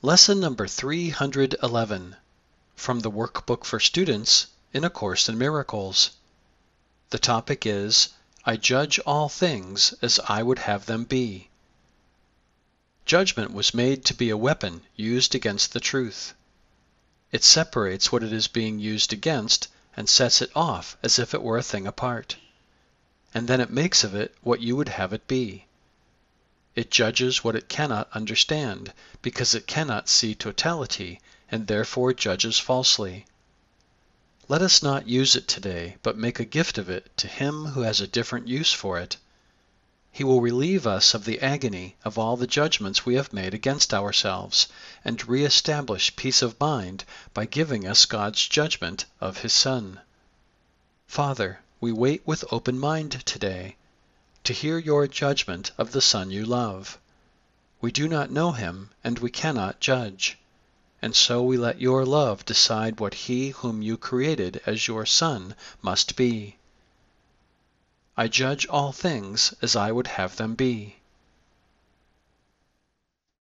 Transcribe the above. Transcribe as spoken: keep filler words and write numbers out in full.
Lesson number three hundred eleven from the Workbook for Students in A Course in Miracles. The topic is, I judge all things as I would have them be. Judgment was made to be a weapon used against the truth. It separates what it is being used against and sets it off as if it were a thing apart. And then it makes of it what you would have it be. It judges what it cannot understand, because it cannot see totality, and therefore judges falsely. Let us not use it today, but make a gift of it to him who has a different use for it. He will relieve us of the agony of all the judgments we have made against ourselves, and re-establish peace of mind by giving us God's judgment of His Son. Father, we wait with open mind today to hear your judgment of the Son you love. We do not know him, and we cannot judge, and so we let your love decide what he whom you created as your Son must be. I judge all things as I would have them be.